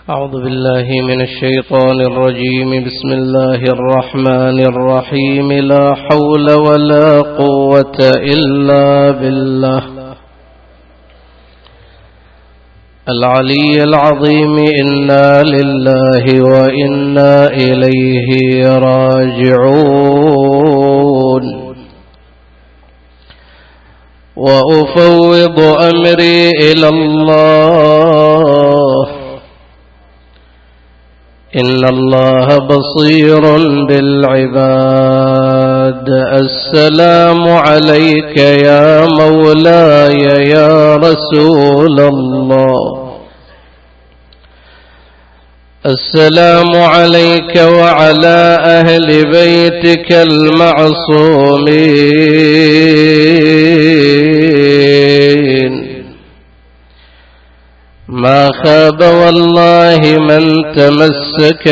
أعوذ بالله من الشيطان الرجيم. بسم الله الرحمن الرحيم. لا حول ولا قوة إلا بالله العلي العظيم. إنا لله وإنا إليه راجعون. وأفوض أمري إلى الله إن الله بصير بالعباد. السلام عليك يا مولاي يا رسول الله. السلام عليك وعلى أهل بيتك المعصومين. ما خاب والله من تمسك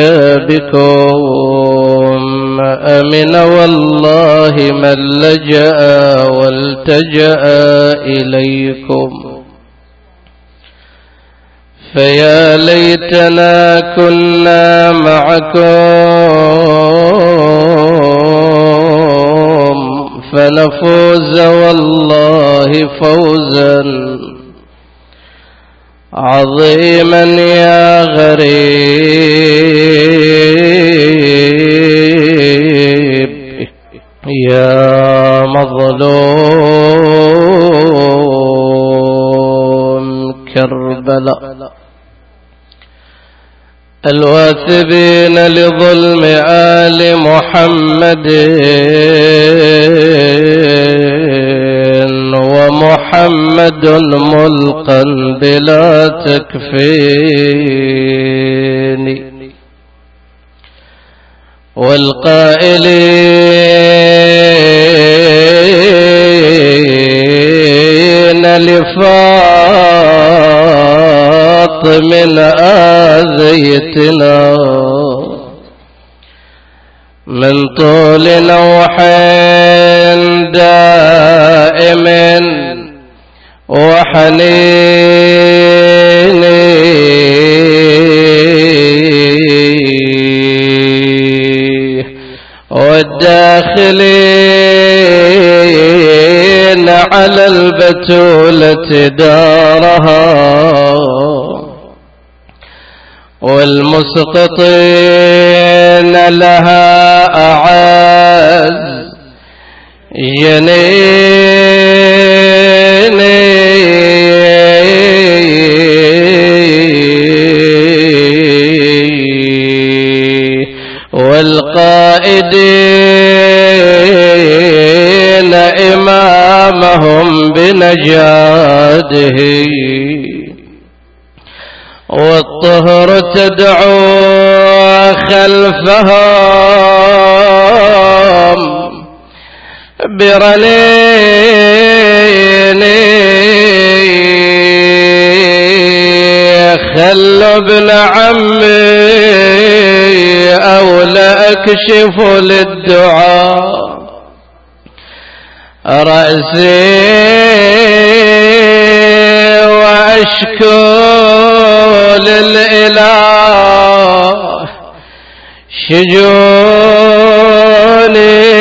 بكم. أمن والله من لجأ والتجأ إليكم. فيا ليتنا كنا معكم فنفوز والله فوزا عظيما يا غريب يا مظلوم كربلاء. الواثبين لظلم آل محمد ومحمد ملقا بلا تكفين. والقائلين لفاطم آذيتنا من طول نوح دائم وحنين والداخلين على البتولة دارها والمسقطين لها أعز ينيني والقائدين إمامهم بنجاده والطهر تدعو خلفهم برنين. خلوا ابن عمي أو لأكشف للدعاء رأسي وأشكو للإله شجوني.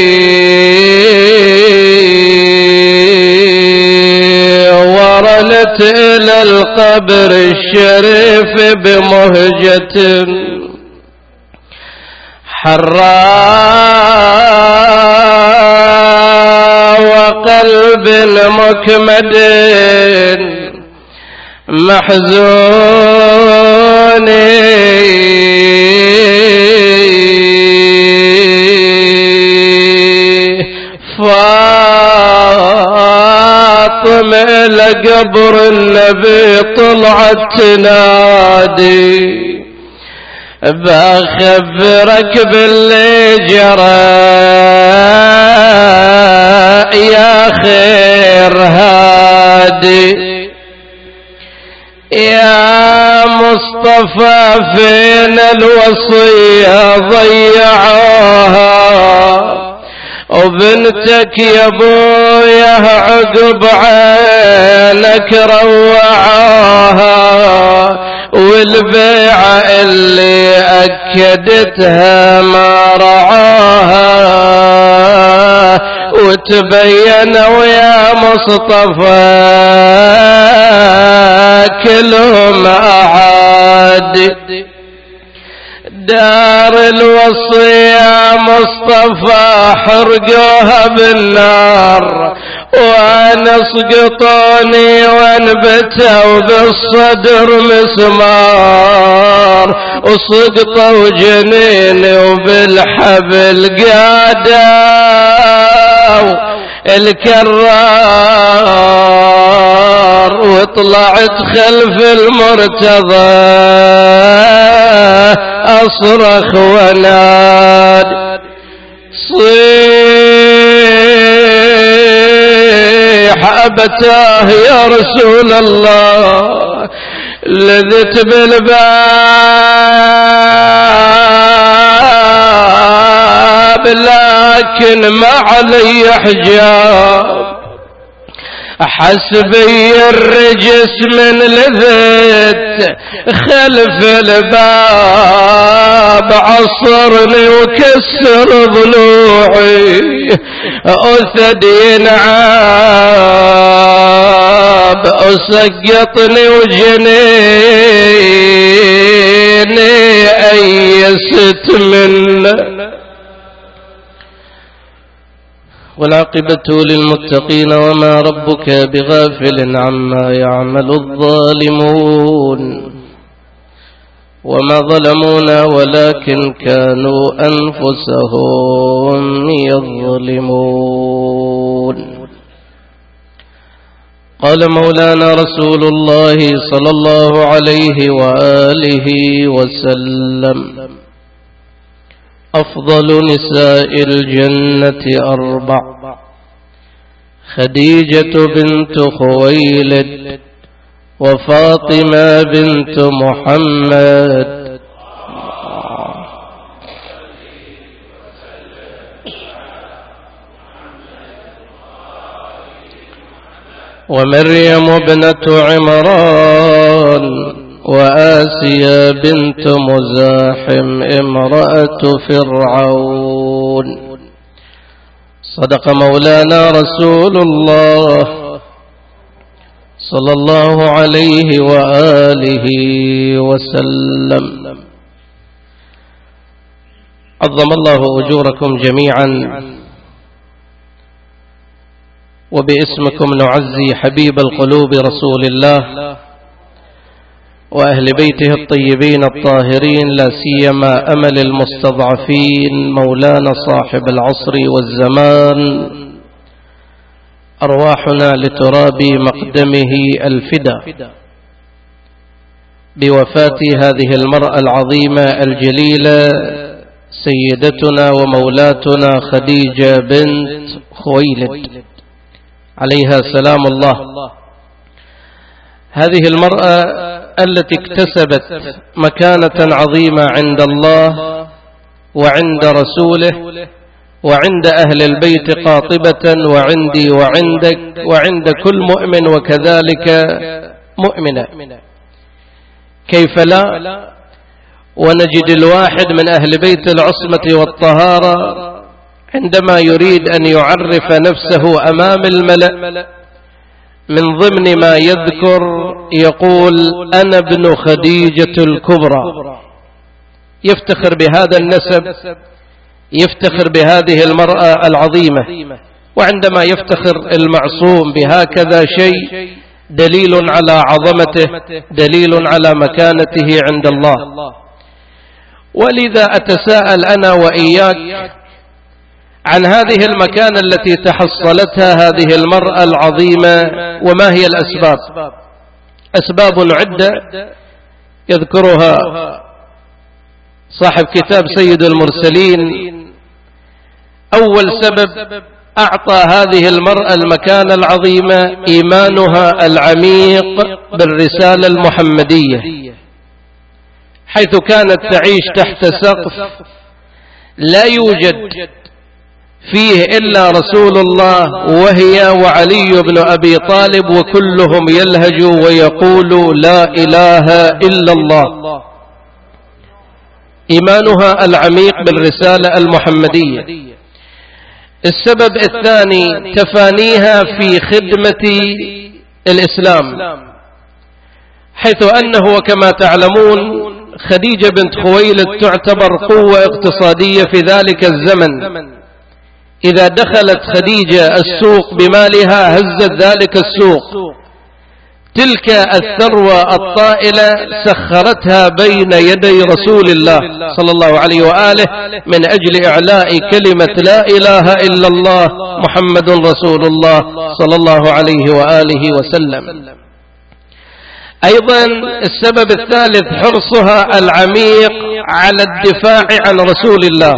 ورنت إلى القبر الشريف بمهجة حراء وقلب مكمد محزوني. فاطمة لقبر النبي طلعت تنادي بخبرك باللي جرى يا خير هادي. يا مصطفى فين الوصية ضيعوها وبنتك يا ابويا عقب عينك روعاها والبيعة اللي أكدتها ما رعاها، وتبين ويا مصطفى كلهم أعاد. دار الوصية مصطفى حرقوها بالنار، وانا اسقطوني وانبتوا بالصدر مسمار، وسقطوا جنيني وبالحبل قادوا الكرار، وطلعت خلف المرتضى أصرخ وناد صيح أبتاه يا رسول الله، لذت بالباب لكن ما علي حجاب، حسبي الرجس من لذت خلف الباب، عصرني وكسر ضلوعي أسد ينعاب، أسقطني وجنيني أيست منه. والعاقبة للمتقين وما ربك بغافل عما يعمل الظالمون، وما ظلمونا ولكن كانوا أنفسهم يظلمون. قال مولانا رسول الله صلى الله عليه وآله وسلم: أفضل نساء الجنة 4: خديجة بنت خويلد، وفاطمة بنت محمد، ومريم ابنة عمران، وآسيا بنت مزاحم امرأة فرعون. صدق مولانا رسول الله صلى الله عليه وآله وسلم. عظم الله أجوركم جميعا، وباسمكم نعزي حبيب القلوب رسول الله وأهل بيته الطيبين الطاهرين، لا سيما أمل المستضعفين مولانا صاحب العصر والزمان، أرواحنا لتراب مقدمه الفدا بوفاة هذه المرأة العظيمة الجليلة سيدتنا ومولاتنا خديجة بنت خويلد عليها سلام الله. هذه المرأة التي اكتسبت مكانة عظيمة عند الله وعند رسوله وعند أهل البيت قاطبة، وعندي وعندك وعند كل مؤمن وكذلك مؤمنة. كيف لا ونجد الواحد من أهل بيت العصمة والطهارة عندما يريد أن يعرف نفسه أمام الملأ من ضمن ما يذكر يقول: أنا ابن خديجة الكبرى. يفتخر بهذا النسب، يفتخر بهذه المرأة العظيمة. وعندما يفتخر المعصوم بهكذا شيء دليل على عظمته، دليل على مكانته عند الله. ولذا أتساءل أنا وإياك عن هذه المكانة التي تحصلتها هذه المرأة العظيمة، وما هي الأسباب؟ أسباب عدة يذكرها صاحب كتاب سيد المرسلين. أول سبب أعطى هذه المرأة المكانة العظيمة إيمانها العميق بالرسالة المحمدية، حيث كانت تعيش تحت سقف لا يوجد فيه إلا رسول الله وهي وعلي بن أبي طالب، وكلهم يلهجوا ويقولوا لا إله إلا الله. إيمانها العميق بالرسالة المحمدية. السبب الثاني تفانيها في خدمة الإسلام، حيث أنه وكما تعلمون خديجة بنت خويلد تعتبر قوة اقتصادية في ذلك الزمن. إذا دخلت خديجة السوق بمالها هزت ذلك السوق. تلك الثروة الطائلة سخرتها بين يدي رسول الله صلى الله عليه وآله من أجل إعلاء كلمة لا إله إلا الله محمد رسول الله صلى الله عليه وآله وسلم. أيضا السبب الثالث حرصها العميق على الدفاع عن رسول الله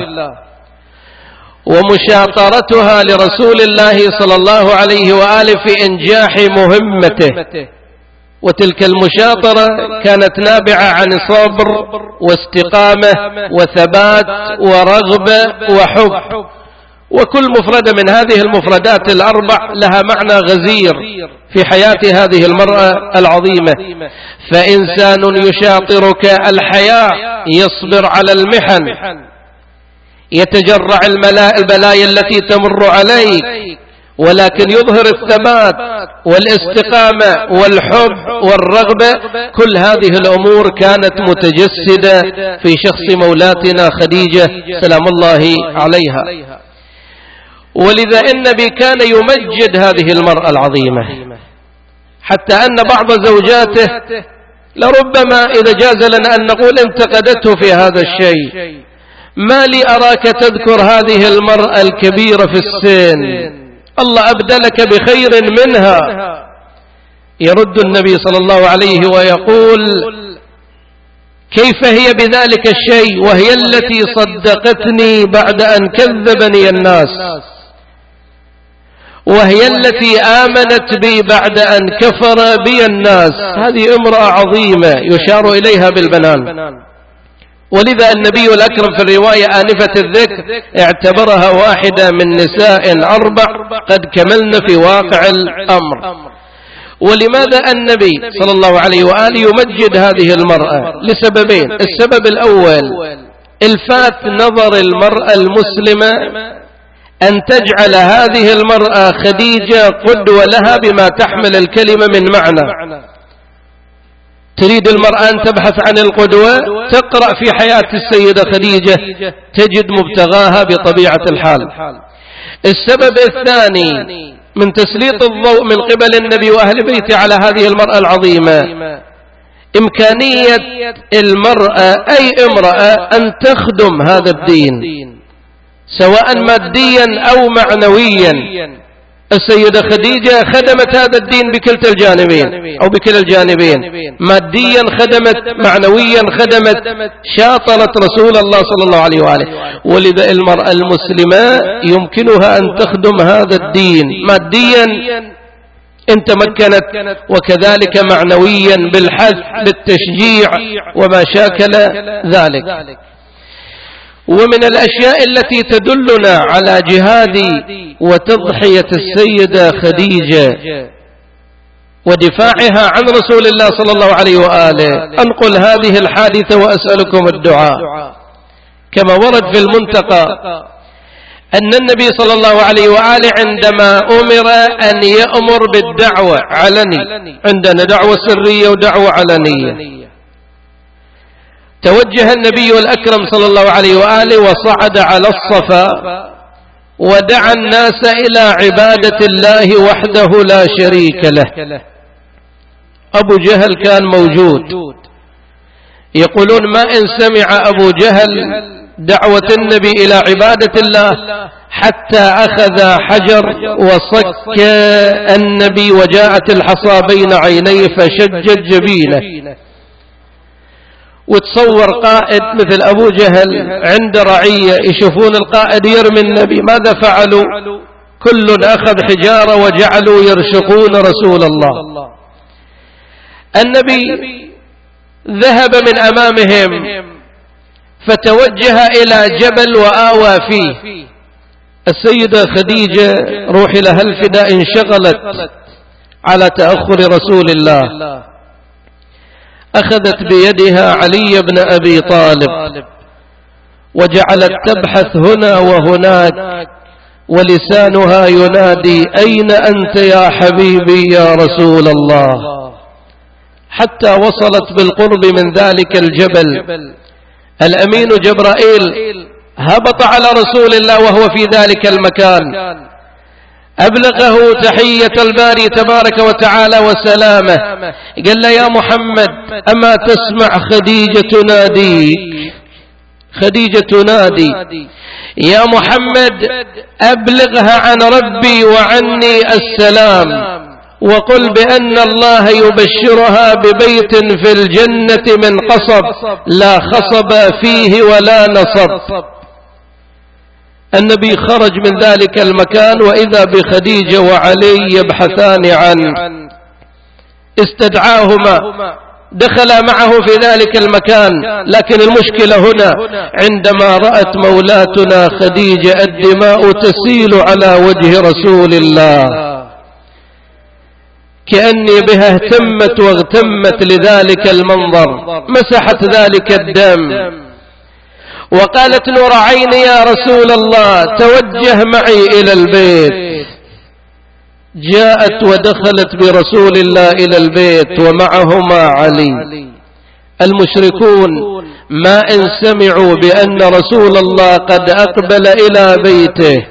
ومشاطرتها لرسول الله صلى الله عليه وآله في إنجاح مهمته. وتلك المشاطرة كانت نابعة عن صبر واستقامة وثبات ورغبة وحب. وكل مفردة من هذه المفردات الأربع لها معنى غزير في حياة هذه المرأة العظيمة. فإنسان يشاطرك الحياة يصبر على المحن، يتجرع البلايا التي تمر عليك، ولكن يظهر الثبات والاستقامة والحب والرغبة. كل هذه الأمور كانت متجسدة في شخص مولاتنا خديجة سلام الله عليها. ولذا النبي كان يمجد هذه المرأة العظيمة، حتى أن بعض زوجاته لربما إذا جاز لنا أن نقول انتقدته في هذا الشيء: ما لي أراك تذكر هذه المرأة الكبيرة في السن، الله أبدلك بخير منها. يرد النبي صلى الله عليه ويقول: كيف هي بذلك الشيء وهي التي صدقتني بعد أن كذبني الناس، وهي التي آمنت بي بعد أن كفر بي الناس. هذه امرأة عظيمة يشار إليها بالبنان. ولذا النبي الأكرم في الرواية آنفة الذكر اعتبرها واحدة من نساء 4 قد كملن في واقع الأمر. ولماذا النبي صلى الله عليه وآله يمجد هذه المرأة؟ لسببين. السبب الأول الفات نظر المرأة المسلمة أن تجعل هذه المرأة خديجة قدوة لها بما تحمل الكلمة من معنى. تريد المرأة أن تبحث عن القدوة، تقرأ في حياة السيدة خديجة تجد مبتغاها بطبيعة الحال. السبب الثاني من تسليط الضوء من قبل النبي وأهل بيته على هذه المرأة العظيمة إمكانية المرأة أي امرأة أن تخدم هذا الدين سواء ماديا أو معنويا. السيدة خديجة خدمت هذا الدين بكلتا الجانبين أو بكلا الجانبين، ماديا خدمت، معنويا خدمت، شاطرت رسول الله صلى الله عليه وآله. ولذا المرأة المسلمة يمكنها أن تخدم هذا الدين ماديا إن تمكنت، وكذلك معنويا بالحث بالتشجيع وما شاكل ذلك. ومن الأشياء التي تدلنا على جهاد وتضحية السيدة خديجة ودفاعها عن رسول الله صلى الله عليه وآله أنقل هذه الحادثة وأسألكم الدعاء. كما ورد في المنتقى أن النبي صلى الله عليه وآله عندما أمر أن يأمر بالدعوة علني، عندنا دعوة سرية ودعوة علنية، توجه النبي الأكرم صلى الله عليه وآله وصعد على الصفا ودعا الناس إلى عبادة الله وحده لا شريك له. أبو جهل كان موجود. يقولون ما إن سمع أبو جهل دعوة النبي إلى عبادة الله حتى أخذ حجر وصك النبي وجاءت الحصى بين عينيه فشجت جبينه. وتصور قائد مثل أبو جهل عند رعية يشوفون القائد يرمي النبي، ماذا فعلوا؟ كل أخذ حجارة وجعلوا يرشقون رسول الله. النبي ذهب من أمامهم فتوجه إلى جبل وآوى فيه، السيدة خديجة روحي لها الفداء انشغلت على تأخر رسول الله، أخذت بيدها علي بن أبي طالب وجعلت تبحث هنا وهناك، ولسانها ينادي أين أنت يا حبيبي يا رسول الله، حتى وصلت بالقرب من ذلك الجبل. الأمين جبرائيل هبط على رسول الله وهو في ذلك المكان، أبلغه تحية الباري تبارك وتعالى وسلامه، قال له يا محمد أما تسمع خديجة تناديك؟ خديجة تنادي يا محمد أبلغها عن ربي وعني السلام، وقل بأن الله يبشرها ببيت في الجنة من قصب لا خصب فيه ولا نصب. النبي خرج من ذلك المكان وإذا بخديجة وعلي يبحثان عنه، استدعاهما، دخل معه في ذلك المكان. لكن المشكلة هنا عندما رأت مولاتنا خديجة الدماء تسيل على وجه رسول الله، كأني بها اهتمت واغتمت لذلك المنظر، مسحت ذلك الدم وقالت نور عيني يا رسول الله توجه معي إلى البيت. جاءت ودخلت برسول الله إلى البيت ومعهما علي. المشركون ما إن سمعوا بأن رسول الله قد أقبل إلى بيته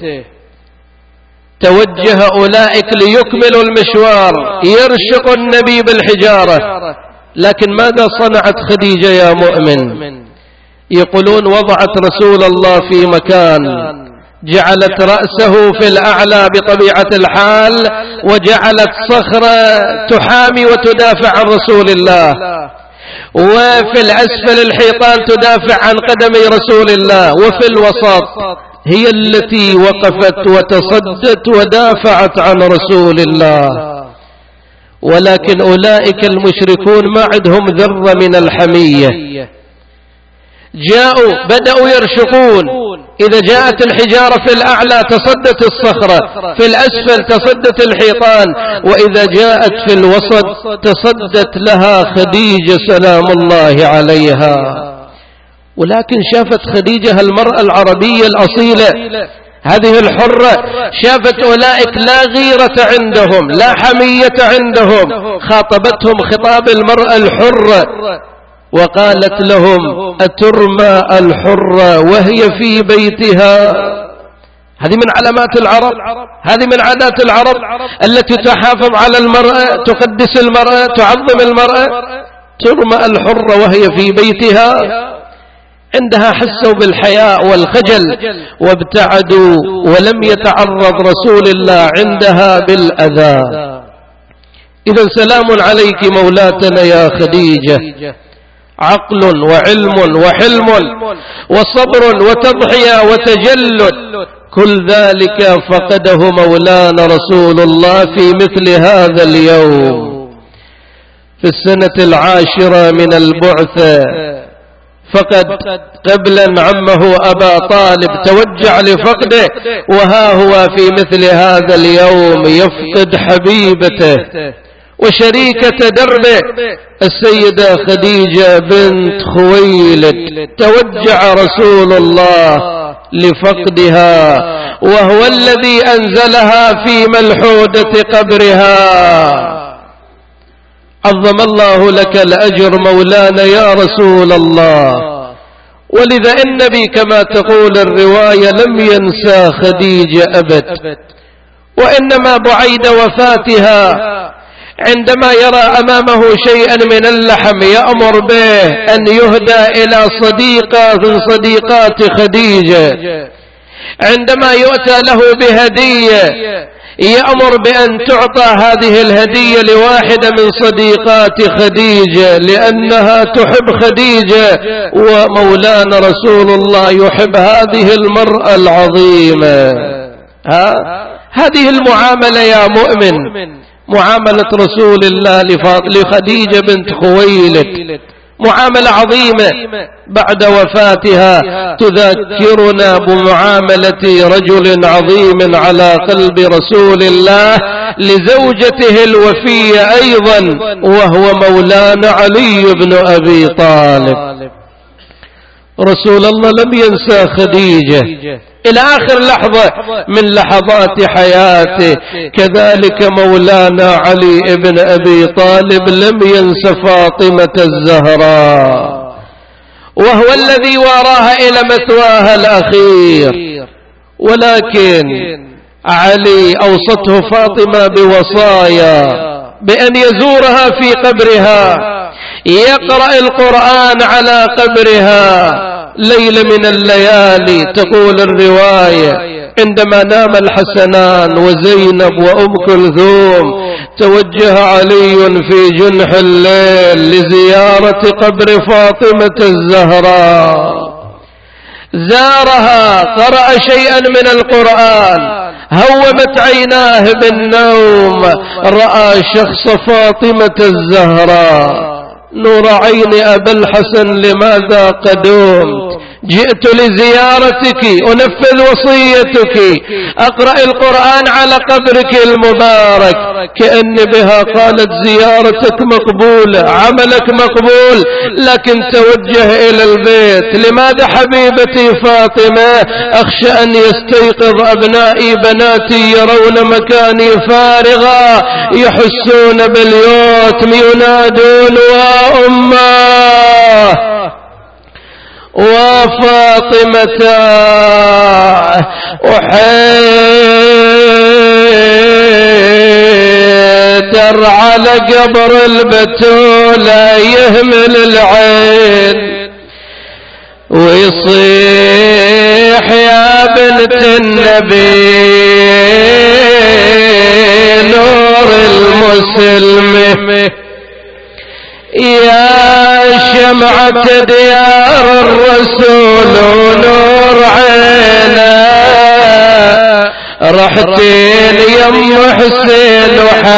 توجه أولئك ليكملوا المشوار، يرشق النبي بالحجارة. لكن ماذا صنعت خديجة يا مؤمن؟ يقولون وضعت رسول الله في مكان، جعلت رأسه في الأعلى بطبيعة الحال، وجعلت صخرة تحامي وتدافع عن رسول الله، وفي الأسفل الحيطان تدافع عن قدم رسول الله، وفي الوسط هي التي وقفت وتصدت ودافعت عن رسول الله. ولكن أولئك المشركون ما عندهم ذرة من الحمية، جاءوا بدأوا يرشقون. إذا جاءت الحجارة في الأعلى تصدت الصخرة، في الأسفل تصدت الحيطان، وإذا جاءت في الوسط تصدت لها خديجة سلام الله عليها. ولكن شافت خديجة المرأة العربية الأصيلة، هذه الحرة، شافت أولئك لا غيرة عندهم لا حمية عندهم، خاطبتهم خطاب المرأة الحرة وقالت لهم أترمى الحرة وهي في بيتها؟ هذه من علامات العرب، هذه من عادات العرب التي تحافظ على المرأة، تقدس المرأة، تعظم المرأة. ترمى الحرة وهي في بيتها. عندها حسوا بالحياء والخجل وابتعدوا، ولم يتعرض رسول الله عندها بالأذى. إذا سلام عليك مولاتنا يا خديجة، عقل وعلم وحلم وصبر وتضحية وتجلد، كل ذلك فقده مولانا رسول الله في مثل هذا اليوم. في السنة 10 من البعثة فقد قبلا عمه أبا طالب، توجع لفقده، وها هو في مثل هذا اليوم يفقد حبيبته وشريكة دربه السيدة خديجة بنت خويلد. توجع رسول الله لفقدها، وهو الذي أنزلها في ملحودة قبرها. عظم الله لك الأجر مولانا يا رسول الله. ولذا النبي كما تقول الرواية لم ينسى خديجة أبد، وإنما بعيد وفاتها عندما يرى أمامه شيئا من اللحم يأمر به أن يهدى إلى صديقة من صديقات خديجة. عندما يؤتى له بهدية يأمر بأن تعطى هذه الهدية لواحدة من صديقات خديجة لأنها تحب خديجة، ومولانا رسول الله يحب هذه المرأة العظيمة. هذه المعاملة يا مؤمن، معاملة رسول الله لخديجة بنت خويلد. معاملة عظيمة بعد وفاتها تذكرنا بمعاملة رجل عظيم على قلب رسول الله لزوجته الوفية أيضا، وهو مولانا علي بن أبي طالب. رسول الله لم ينسى خديجة إلى آخر لحظة من لحظات حياته، كذلك مولانا علي بن أبي طالب لم ينس فاطمة الزهراء، وهو الذي واراها إلى مثواها الأخير. ولكن علي أوصته فاطمة بوصايا بأن يزورها في قبرها، يقرأ القرآن على قبرها ليلة من الليالي. تقول الرواية عندما نام الحسنان وزينب وأم كلثوم توجه علي في جنح الليل لزيارة قبر فاطمة الزهراء، زارها، قرأ شيئا من القرآن، هومت عيناه بالنوم، رأى شخص فاطمة الزهراء. نور عين أبا الحسن لماذا قدمت؟ جئت لزيارتك، أنفذ وصيتك، أقرأ القرآن على قبرك المبارك. كأن بها قالت زيارتك مقبولة، عملك مقبول، لكن توجه إلى البيت. لماذا حبيبتي فاطمة؟ أخشى أن يستيقظ أبنائي بناتي يرون مكاني فارغا، يحسون باليتم، ينادون وأمه وفاطمة وحيدر على قبر البتولة يهمل العين ويصيح يا بنت النبي نور المسلمة، يا شمعة ديار الرسول ونور عينه، رحتين يم حسين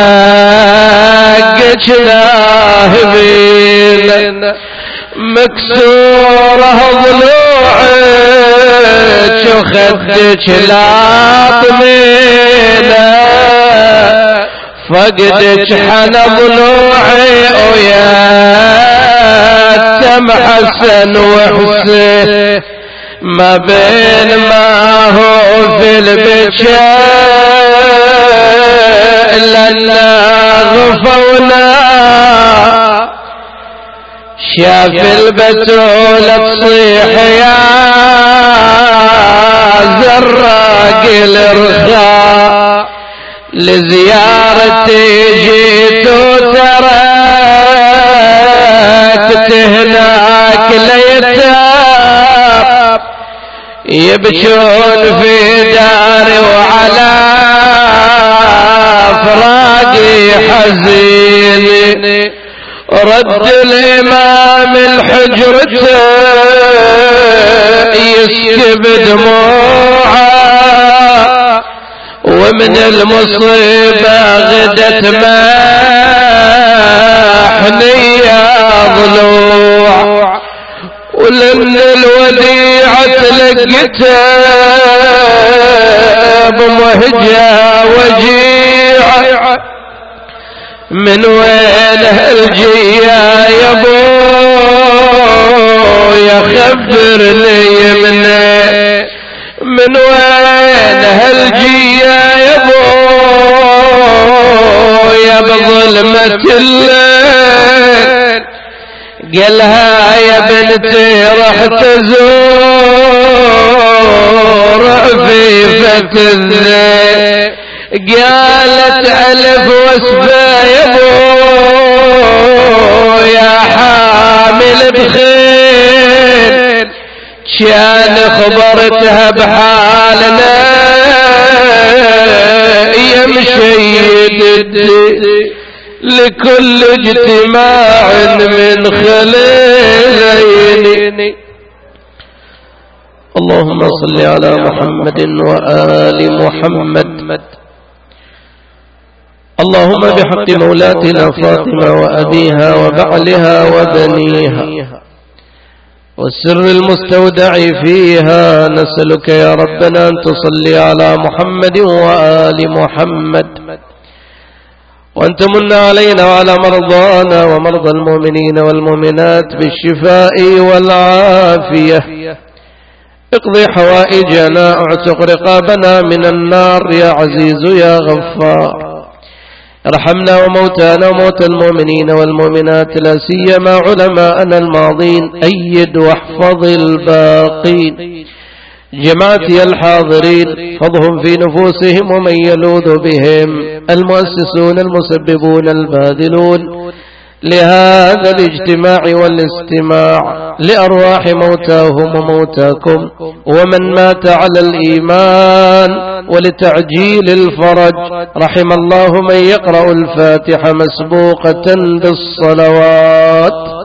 وحقك لاهبين، مكسوره ضلوعك وخدك لاطمينه، فقدك حنى ضلوعي ويا تم حسن وحسين، ما بين ما هو في البكاء لنا غفونا، شاف البتولة تصيح يا زراق الرخاء، لزيارتي جيت وتركت هناك ليتام يبكون في داري وعلى فراقي حزين. رد الإمام الحجرته يسكب دموعه، ومن المصيبة غدت محنية ضلوع، ولن الوديعة تلقته بمهجة وجيعة، من وين هالجية يا ابو يخبرني منه، من وين هالجية يا ابو يا بظلمة الليل، قالها يا بنتي رحت ازور عفيفة الليل، قالت ألف وسبا يا ابو يا حامل بخير، كان خبرتها بحالنا يا مشيد لكل اجتماع من خليلين. اللهم صل على محمد وآل محمد. اللهم بحق مولاتنا فاطمة وأبيها وبعلها وبنيها والسر المستودع فيها نسألك يا ربنا أن تصلي على محمد وآل محمد، وأن تمن علينا وعلى مرضانا ومرضى المؤمنين والمؤمنات بالشفاء والعافية. اقضي حوائجنا، اعتق رقابنا من النار يا عزيز يا غفار. ارحمنا وموتانا وموتى المؤمنين والمؤمنات، لا سيما علماءنا الماضين، أيد واحفظ الباقين. جماعتي الحاضرين فضهم في نفوسهم ومن يلوذ بهم، المؤسسون المسببون الباذلون لهذا الاجتماع والاستماع، لأرواح موتاهم وموتاكم ومن مات على الإيمان، ولتعجيل الفرج. رحم الله من يقرأ الفاتحة مسبوقة بالصلوات.